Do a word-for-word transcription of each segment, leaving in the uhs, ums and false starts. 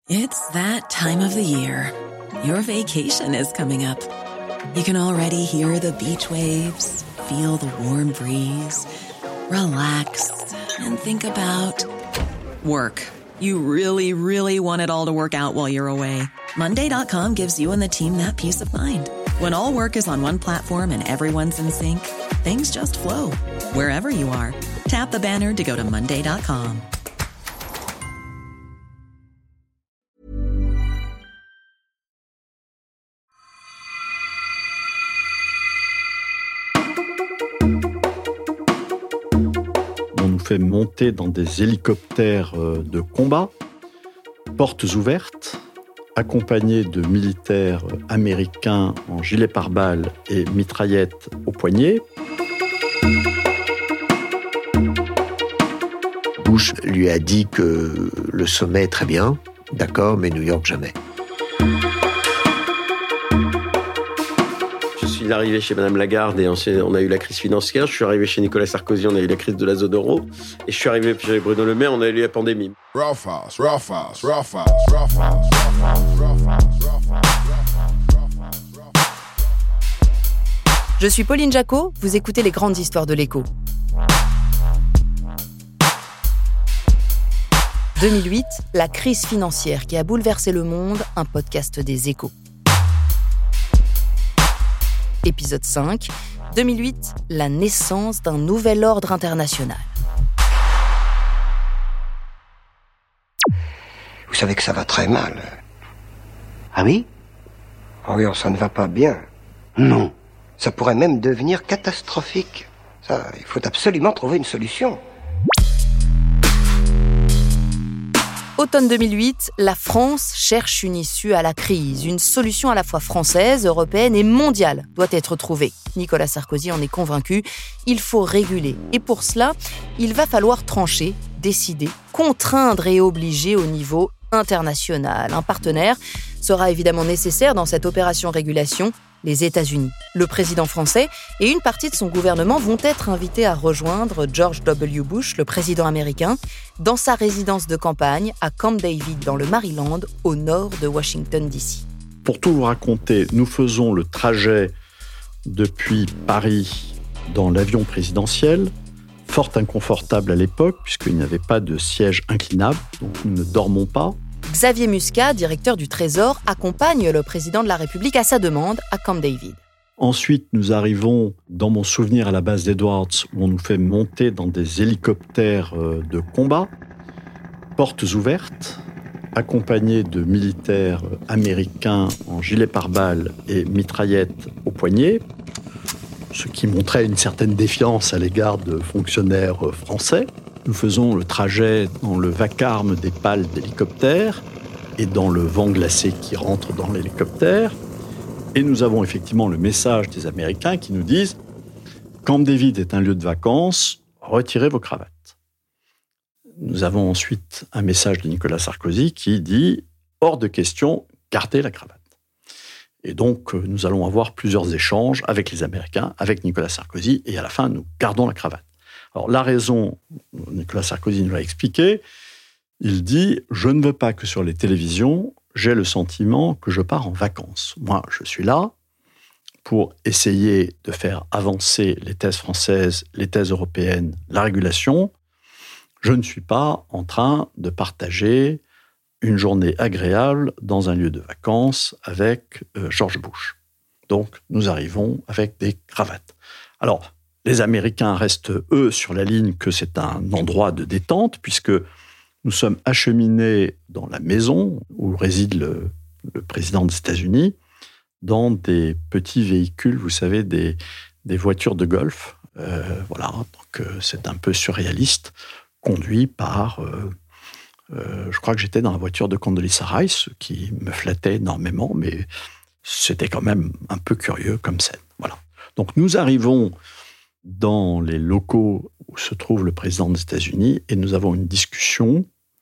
It's that time of the year. Your vacation is coming up. You can already hear the beach waves, feel the warm breeze, relax, and think about work. You really, really want it all to work out while you're away. Monday dot com gives you and the team that peace of mind. When all work is on one platform and everyone's in sync, things just flow. Wherever you are, tap the banner to go to Monday dot com. On nous fait monter dans des hélicoptères de combat, portes ouvertes, accompagnés de militaires américains en gilet pare-balles et mitraillettes au poignet. Bush lui a dit que le sommet, très bien, d'accord, mais New York, jamais. Je suis arrivé chez Madame Lagarde et on a eu la crise financière. Je suis arrivé chez Nicolas Sarkozy, on a eu la crise de la zone euro. Et je suis arrivé chez Bruno Le Maire, on a eu la pandémie. Je suis Pauline Jacot, vous écoutez Les Grandes Histoires de l'Écho. deux mille huit, la crise financière qui a bouleversé le monde, un podcast des Échos. Épisode cinq, deux mille huit, la naissance d'un nouvel ordre international. Vous savez que ça va très mal. Ah oui ? Ah oui, ça ne va pas bien. Non. Ça pourrait même devenir catastrophique. Ça, il faut absolument trouver une solution. Automne deux mille huit, la France cherche une issue à la crise. Une solution à la fois française, européenne et mondiale doit être trouvée. Nicolas Sarkozy en est convaincu. Il faut réguler. Et pour cela, il va falloir trancher, décider, contraindre et obliger au niveau international. Un partenaire sera évidemment nécessaire dans cette opération régulation, les États-Unis. Le président français et une partie de son gouvernement vont être invités à rejoindre George W. Bush, le président américain, dans sa résidence de campagne à Camp David, dans le Maryland, au nord de Washington, D C. Pour tout vous raconter, nous faisons le trajet depuis Paris dans l'avion présidentiel, fort inconfortable à l'époque, puisqu'il n'y avait pas de siège inclinable, donc nous ne dormons pas. Xavier Muscat, directeur du Trésor, accompagne le président de la République à sa demande à Camp David. Ensuite, nous arrivons, dans mon souvenir, à la base d'Edwards, où on nous fait monter dans des hélicoptères de combat, portes ouvertes, accompagnés de militaires américains en gilet pare-balles et mitraillettes au poignet, ce qui montrait une certaine défiance à l'égard de fonctionnaires français. Nous faisons le trajet dans le vacarme des pales d'hélicoptères et dans le vent glacé qui rentre dans l'hélicoptère. Et nous avons effectivement le message des Américains qui nous disent « Camp David est un lieu de vacances, retirez vos cravates ». Nous avons ensuite un message de Nicolas Sarkozy qui dit « Hors de question, gardez la cravate ». Et donc, nous allons avoir plusieurs échanges avec les Américains, avec Nicolas Sarkozy, et à la fin, nous gardons la cravate. Alors, la raison, Nicolas Sarkozy nous l'a expliqué, il dit « Je ne veux pas que sur les télévisions, j'ai le sentiment que je pars en vacances. Moi, je suis là pour essayer de faire avancer les thèses françaises, les thèses européennes, la régulation. Je ne suis pas en train de partager une journée agréable dans un lieu de vacances avec euh, George Bush. » Donc, nous arrivons avec des cravates. Alors, les Américains restent, eux, sur la ligne que c'est un endroit de détente, puisque nous sommes acheminés dans la maison où réside le, le président des États-Unis, dans des petits véhicules, vous savez, des, des voitures de golf. Euh, voilà, donc euh, c'est un peu surréaliste, conduit par... Euh, euh, je crois que j'étais dans la voiture de Condoleezza Rice, ce qui me flattait énormément, mais c'était quand même un peu curieux comme scène. Voilà. Donc nous arrivons dans les locaux où se trouve le président des États-Unis et nous avons une discussion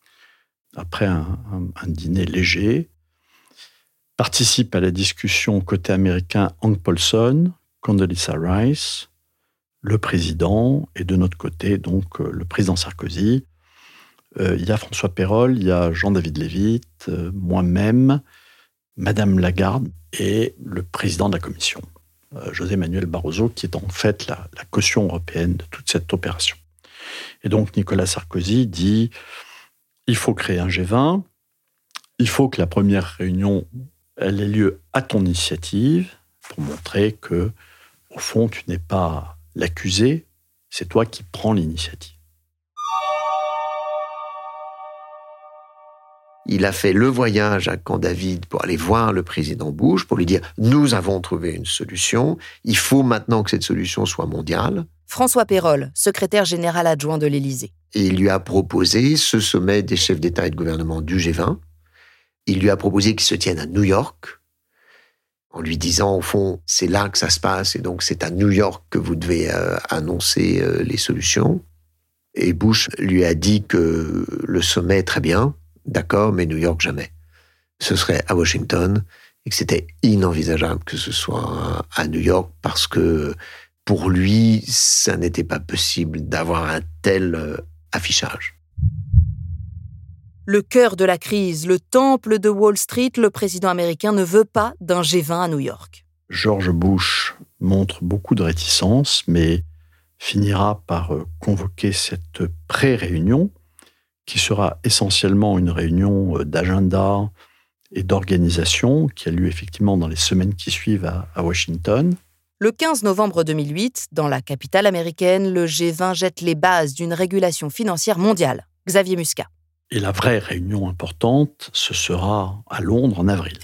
après un, un, un dîner léger. Participe à la discussion côté américain Hank Paulson, Condoleezza Rice, le président, et de notre côté, donc, le président Sarkozy, Euh, il y a François Pérolle, il y a Jean-David Lévite, euh, moi-même, Madame Lagarde et le président de la Commission, euh, José Manuel Barroso, qui est en fait la, la caution européenne de toute cette opération. Et donc Nicolas Sarkozy dit « il faut créer un G vingt, il faut que la première réunion elle ait lieu à ton initiative pour montrer que, au fond, tu n'es pas l'accusé, c'est toi qui prends l'initiative. » Il a fait le voyage à Camp David pour aller voir le président Bush, pour lui dire « Nous avons trouvé une solution, il faut maintenant que cette solution soit mondiale. » François Pérolle, secrétaire général adjoint de l'Élysée. Et il lui a proposé ce sommet des chefs d'État et de gouvernement du G vingt. Il lui a proposé qu'il se tienne à New York, en lui disant, au fond, c'est là que ça se passe, et donc c'est à New York que vous devez euh, annoncer euh, les solutions. Et Bush lui a dit que le sommet, très bien, d'accord, mais New York, jamais. Ce serait à Washington, et que c'était inenvisageable que ce soit à New York, parce que pour lui, ça n'était pas possible d'avoir un tel euh, affichage. Le cœur de la crise, le temple de Wall Street, le président américain ne veut pas d'un G vingt à New York. George Bush montre beaucoup de réticence, mais finira par convoquer cette pré-réunion, qui sera essentiellement une réunion d'agenda et d'organisation, qui a lieu effectivement dans les semaines qui suivent à, à Washington. Le quinze novembre deux mille huit, dans la capitale américaine, le G vingt jette les bases d'une régulation financière mondiale. Xavier Muscat. Et la vraie réunion importante, ce sera à Londres en avril.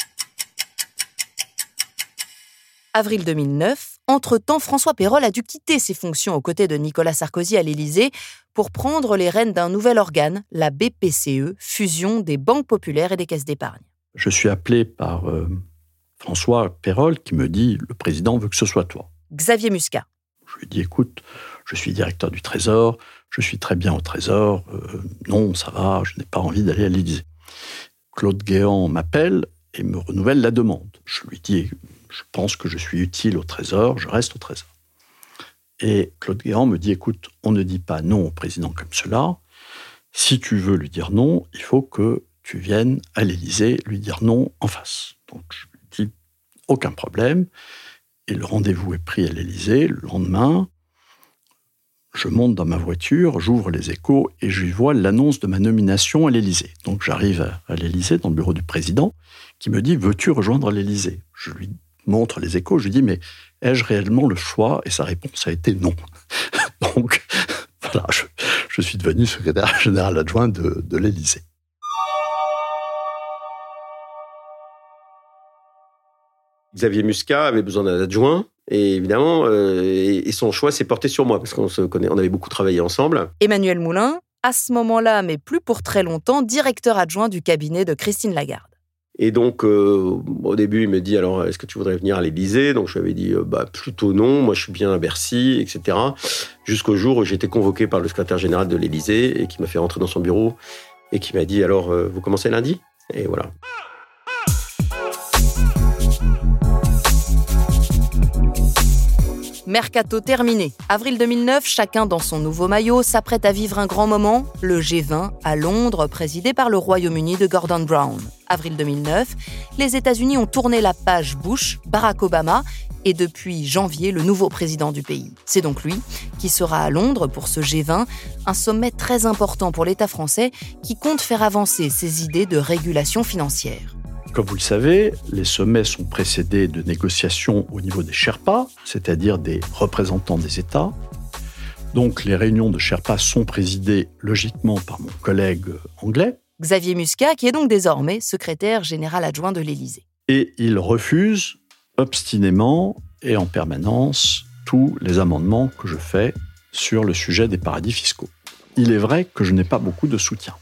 Avril deux mille neuf, entre-temps, François Pérolle a dû quitter ses fonctions aux côtés de Nicolas Sarkozy à l'Élysée pour prendre les rênes d'un nouvel organe, la B P C E, fusion des banques populaires et des caisses d'épargne. Je suis appelé par euh, François Pérolle qui me dit « Le président veut que ce soit toi ». Xavier Muscat. Je lui dis « Écoute, je suis directeur du Trésor, je suis très bien au Trésor, euh, non, ça va, je n'ai pas envie d'aller à l'Élysée ». Claude Guéant m'appelle et me renouvelle la demande. Je lui dis « Je pense que je suis utile au Trésor, je reste au Trésor ». Et Claude Guéant me dit « Écoute, on ne dit pas non au président comme cela. Si tu veux lui dire non, il faut que tu viennes à l'Élysée lui dire non en face. » Donc je lui dis « Aucun problème ». Et le rendez-vous est pris à l'Élysée. Le lendemain, je monte dans ma voiture, j'ouvre les Échos et je vois l'annonce de ma nomination à l'Élysée. Donc j'arrive à l'Élysée, dans le bureau du président, qui me dit « Veux-tu rejoindre l'Élysée ?» Je lui montre les Échos, je lui dis « Mais ai-je réellement le choix ?» Et sa réponse a été « Non ». Donc voilà, je, je suis devenu secrétaire général adjoint de, de l'Élysée. Xavier Muscat avait besoin d'un adjoint, et évidemment, euh, et son choix s'est porté sur moi, parce qu'on se connaît, on avait beaucoup travaillé ensemble. Emmanuel Moulin, à ce moment-là, mais plus pour très longtemps, directeur adjoint du cabinet de Christine Lagarde. Et donc, euh, au début, il me dit, alors, est-ce que tu voudrais venir à l'Élysée ? Donc, je lui avais dit, euh, bah, plutôt non, moi, je suis bien à Bercy, et cetera. Jusqu'au jour où j'ai été convoqué par le secrétaire général de l'Élysée, et qui m'a fait rentrer dans son bureau, et qui m'a dit, alors, euh, vous commencez lundi ? Et voilà. Mercato terminé. Avril deux mille neuf, chacun dans son nouveau maillot s'apprête à vivre un grand moment, le G vingt à Londres, présidé par le Royaume-Uni de Gordon Brown. Avril deux mille neuf, les États-Unis ont tourné la page Bush, Barack Obama, et depuis janvier, le nouveau président du pays. C'est donc lui qui sera à Londres pour ce G vingt, un sommet très important pour l'État français qui compte faire avancer ses idées de régulation financière. Comme vous le savez, les sommets sont précédés de négociations au niveau des Sherpas, c'est-à-dire des représentants des États. Donc les réunions de Sherpas sont présidées logiquement par mon collègue anglais. Xavier Muscat, qui est donc désormais secrétaire général adjoint de l'Élysée. Et il refuse obstinément et en permanence tous les amendements que je fais sur le sujet des paradis fiscaux. Il est vrai que je n'ai pas beaucoup de soutien.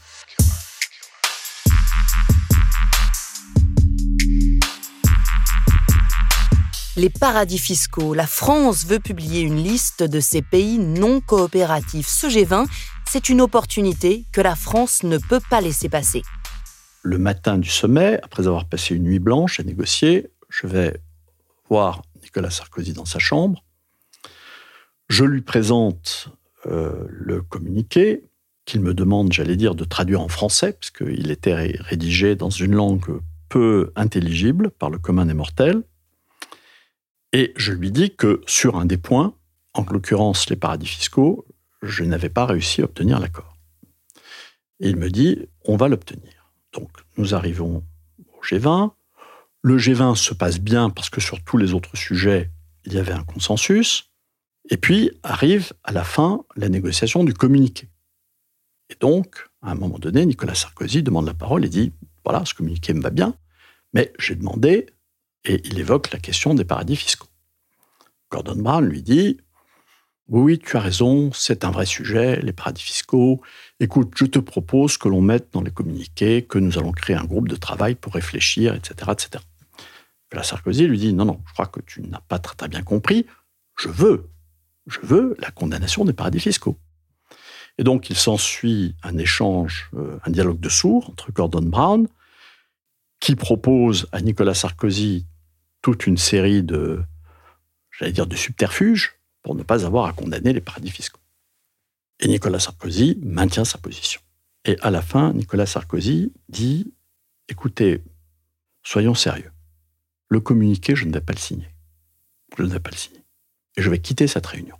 Les paradis fiscaux. La France veut publier une liste de ces pays non coopératifs. Ce G vingt, c'est une opportunité que la France ne peut pas laisser passer. Le matin du sommet, après avoir passé une nuit blanche à négocier, je vais voir Nicolas Sarkozy dans sa chambre. Je lui présente euh, le communiqué qu'il me demande, j'allais dire, de traduire en français, parce qu'il était rédigé dans une langue peu intelligible par le commun des mortels. Et je lui dis que sur un des points, en l'occurrence les paradis fiscaux, je n'avais pas réussi à obtenir l'accord. Et il me dit, on va l'obtenir. Donc nous arrivons au G vingt. Le G vingt se passe bien parce que sur tous les autres sujets, il y avait un consensus. Et puis arrive à la fin la négociation du communiqué. Et donc, à un moment donné, Nicolas Sarkozy demande la parole et dit « Voilà, ce communiqué me va bien, mais j'ai demandé… » Et il évoque la question des paradis fiscaux. Gordon Brown lui dit « Oui, oui, tu as raison, c'est un vrai sujet, les paradis fiscaux. Écoute, je te propose que l'on mette dans les communiqués que nous allons créer un groupe de travail pour réfléchir, et cetera, et cetera. » Nicolas Sarkozy lui dit « Non, non, je crois que tu n'as pas très, très bien compris. Je veux, je veux la condamnation des paradis fiscaux. » Et donc, il s'ensuit un échange, euh, un dialogue de sourds entre Gordon Brown, qui propose à Nicolas Sarkozy toute une série de, j'allais dire, de subterfuges pour ne pas avoir à condamner les paradis fiscaux. Et Nicolas Sarkozy maintient sa position. Et à la fin, Nicolas Sarkozy dit « Écoutez, soyons sérieux. Le communiqué, je ne vais pas le signer. Je ne vais pas le signer. Et je vais quitter cette réunion.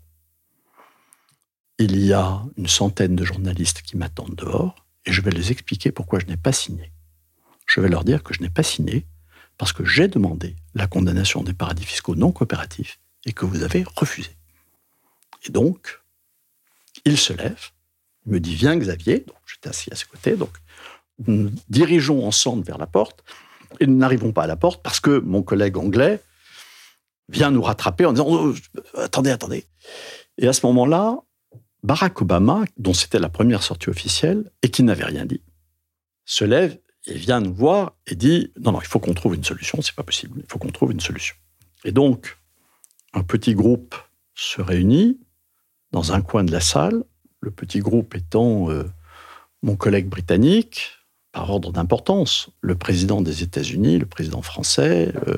Il y a une centaine de journalistes qui m'attendent dehors et je vais les expliquer pourquoi je n'ai pas signé. Je vais leur dire que je n'ai pas signé parce que j'ai demandé la condamnation des paradis fiscaux non coopératifs et que vous avez refusé. » Et donc, il se lève, il me dit « Viens Xavier », donc j'étais assis à ses côtés, donc nous nous dirigeons ensemble vers la porte et nous n'arrivons pas à la porte parce que mon collègue anglais vient nous rattraper en disant oh, « Attendez, attendez ». Et à ce moment-là, Barack Obama, dont c'était la première sortie officielle et qui n'avait rien dit, se lève et vient nous voir et dit « Non, non, il faut qu'on trouve une solution, c'est pas possible, il faut qu'on trouve une solution. » Et donc, un petit groupe se réunit dans un coin de la salle, le petit groupe étant euh, mon collègue britannique, par ordre d'importance, le président des États-Unis, le président français, euh,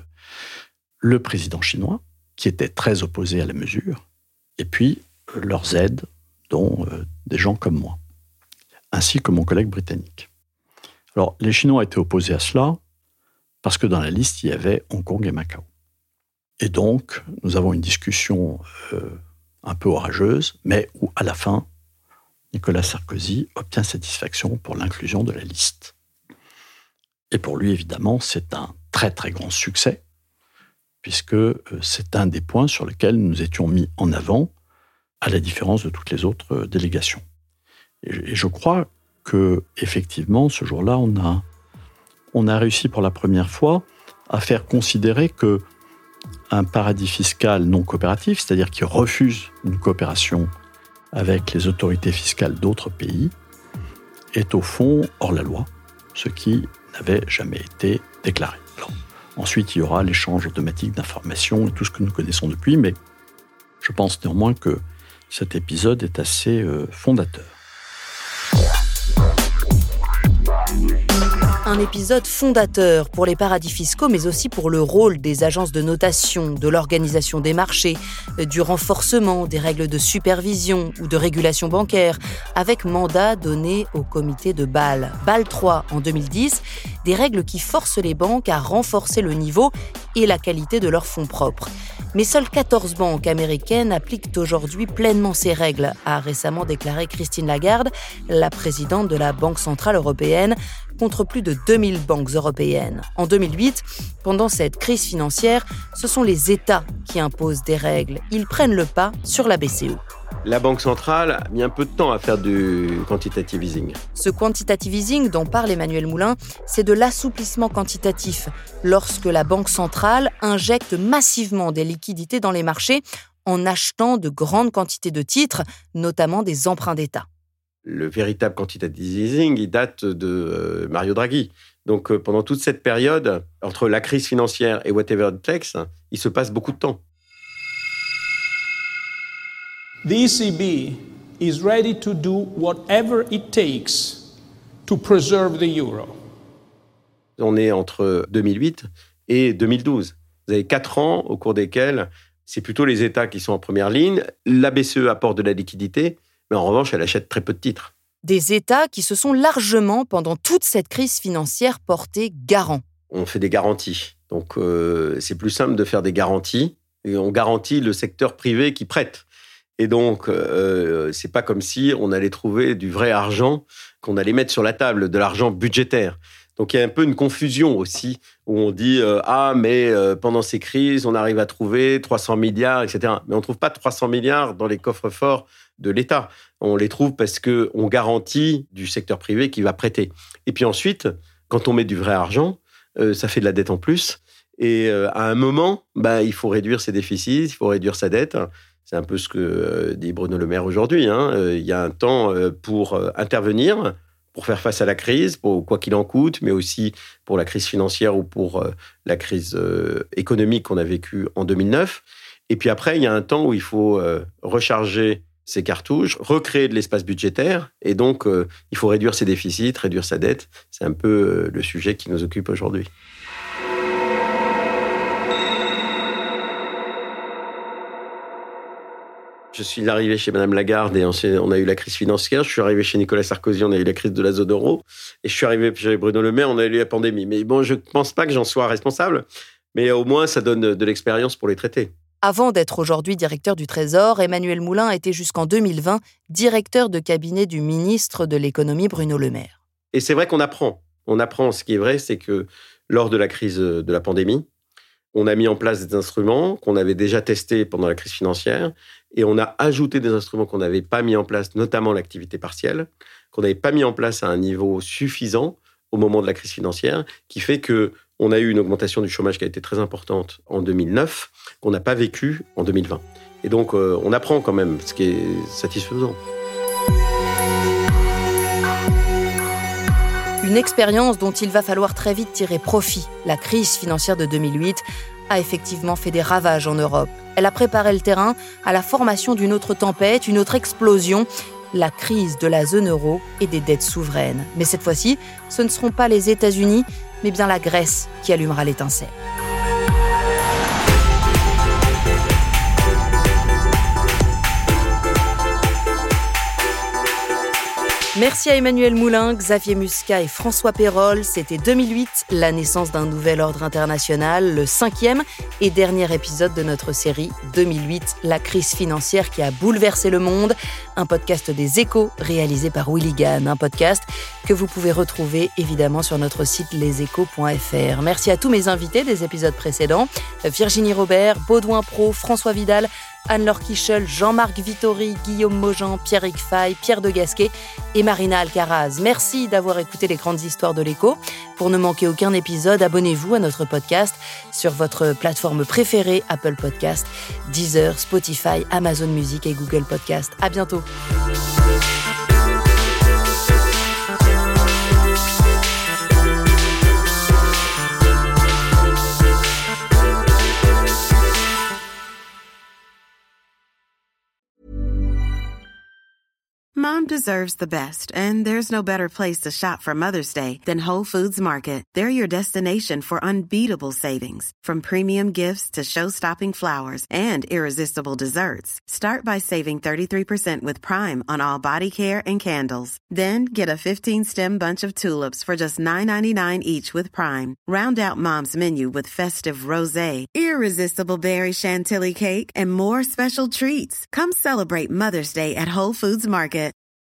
le président chinois, qui était très opposé à la mesure, et puis euh, leurs aides, dont euh, des gens comme moi, ainsi que mon collègue britannique. Alors, les Chinois étaient opposés à cela parce que dans la liste, il y avait Hong Kong et Macao. Et donc, nous avons une discussion euh, un peu orageuse, mais où, à la fin, Nicolas Sarkozy obtient satisfaction pour l'inclusion de la liste. Et pour lui, évidemment, c'est un très, très grand succès, puisque euh, c'est un des points sur lesquels nous étions mis en avant, à la différence de toutes les autres euh, délégations. Et, et je crois que, effectivement, ce jour-là, on a, on a réussi pour la première fois à faire considérer que un paradis fiscal non coopératif, c'est-à-dire qui refuse une coopération avec les autorités fiscales d'autres pays, est au fond hors la loi, ce qui n'avait jamais été déclaré. Alors, ensuite, il y aura l'échange automatique d'informations et tout ce que nous connaissons depuis, mais je pense néanmoins que cet épisode est assez euh, fondateur. Un épisode fondateur pour les paradis fiscaux, mais aussi pour le rôle des agences de notation, de l'organisation des marchés, du renforcement des règles de supervision ou de régulation bancaire, avec mandat donné au comité de Bâle. Bâle trois en deux mille dix, des règles qui forcent les banques à renforcer le niveau et la qualité de leurs fonds propres. Mais seules quatorze banques américaines appliquent aujourd'hui pleinement ces règles, a récemment déclaré Christine Lagarde, la présidente de la Banque centrale européenne, contre plus de deux mille banques européennes. En deux mille huit, pendant cette crise financière, ce sont les États qui imposent des règles. Ils prennent le pas sur la B C E. La Banque centrale a mis un peu de temps à faire du quantitative easing. Ce quantitative easing dont parle Emmanuel Moulin, c'est de l'assouplissement quantitatif, lorsque la Banque centrale injecte massivement des liquidités dans les marchés en achetant de grandes quantités de titres, notamment des emprunts d'État. Le véritable quantitative easing, il date de euh, Mario Draghi. Donc, euh, pendant toute cette période, entre la crise financière et whatever it takes, il se passe beaucoup de temps. The E C B is ready to do whatever it takes to preserve the euro. On est entre deux mille huit et deux mille douze. Vous avez quatre ans au cours desquels c'est plutôt les États qui sont en première ligne. La B C E apporte de la liquidité, mais en revanche, elle achète très peu de titres. Des États qui se sont largement, pendant toute cette crise financière, portés garants. On fait des garanties. Donc, euh, c'est plus simple de faire des garanties. Et on garantit le secteur privé qui prête. Et donc, euh, c'est pas comme si on allait trouver du vrai argent qu'on allait mettre sur la table, de l'argent budgétaire. Donc, il y a un peu une confusion aussi, où on dit euh, « Ah, mais euh, pendant ces crises, on arrive à trouver trois cents milliards, et cetera » Mais on ne trouve pas trois cents milliards dans les coffres-forts de l'État. On les trouve parce qu'on garantit du secteur privé qui va prêter. Et puis ensuite, quand on met du vrai argent, euh, ça fait de la dette en plus. Et euh, à un moment, bah, il faut réduire ses déficits, il faut réduire sa dette. C'est un peu ce que euh, dit Bruno Le Maire aujourd'hui. Hein. Euh, il y a un temps euh, pour euh, intervenir, pour faire face à la crise, pour quoi qu'il en coûte, mais aussi pour la crise financière ou pour euh, la crise euh, économique qu'on a vécue en deux mille neuf. Et puis après, il y a un temps où il faut euh, recharger ses cartouches, recréer de l'espace budgétaire. Et donc, euh, il faut réduire ses déficits, réduire sa dette. C'est un peu euh, le sujet qui nous occupe aujourd'hui. Je suis arrivé chez Madame Lagarde et on a eu la crise financière. Je suis arrivé chez Nicolas Sarkozy, on a eu la crise de la zone euro. Et je suis arrivé chez Bruno Le Maire, on a eu la pandémie. Mais bon, je ne pense pas que j'en sois responsable. Mais au moins, ça donne de l'expérience pour les traiter. Avant d'être aujourd'hui directeur du Trésor, Emmanuel Moulin était jusqu'en deux mille vingt directeur de cabinet du ministre de l'économie Bruno Le Maire. Et c'est vrai qu'on apprend. On apprend. Ce qui est vrai, c'est que lors de la crise de la pandémie, on a mis en place des instruments qu'on avait déjà testés pendant la crise financière et on a ajouté des instruments qu'on n'avait pas mis en place, notamment l'activité partielle, qu'on n'avait pas mis en place à un niveau suffisant au moment de la crise financière, qui fait qu'on a eu une augmentation du chômage qui a été très importante en deux mille neuf, qu'on n'a pas vécu en deux mille vingt. Et donc, euh, on apprend quand même, ce qui est satisfaisant. Une expérience dont il va falloir très vite tirer profit. La crise financière de deux mille huit a effectivement fait des ravages en Europe. Elle a préparé le terrain à la formation d'une autre tempête, une autre explosion, la crise de la zone euro et des dettes souveraines. Mais cette fois-ci, ce ne seront pas les États-Unis, mais bien la Grèce qui allumera l'étincelle. Merci à Emmanuel Moulin, Xavier Muscat et François Pérolle. C'était deux mille huit, la naissance d'un nouvel ordre international, le cinquième et dernier épisode de notre série deux mille huit, la crise financière qui a bouleversé le monde. Un podcast des Échos réalisé par Willy Gann, un podcast que vous pouvez retrouver évidemment sur notre site les échos point f r. Merci à tous mes invités des épisodes précédents, Virginie Robert, Baudouin Pro, François Vidal, Anne-Laure Kichel, Jean-Marc Vittori, Guillaume Maujean, Pierrick Fay, Pierre de Gasquet et Marina Alcaraz. Merci d'avoir écouté les grandes histoires de l'Écho. Pour ne manquer aucun épisode, abonnez-vous à notre podcast sur votre plateforme préférée, Apple Podcast, Deezer, Spotify, Amazon Music et Google Podcast. À bientôt. Mom deserves the best, and there's no better place to shop for Mother's Day than Whole Foods Market. They're your destination for unbeatable savings, from premium gifts to show-stopping flowers and irresistible desserts. Start by saving thirty-three percent with Prime on all body care and candles. Then get a fifteen-stem bunch of tulips for just nine ninety-nine each with Prime. Round out Mom's menu with festive rosé, irresistible berry chantilly cake, and more special treats. Come celebrate Mother's Day at Whole Foods Market.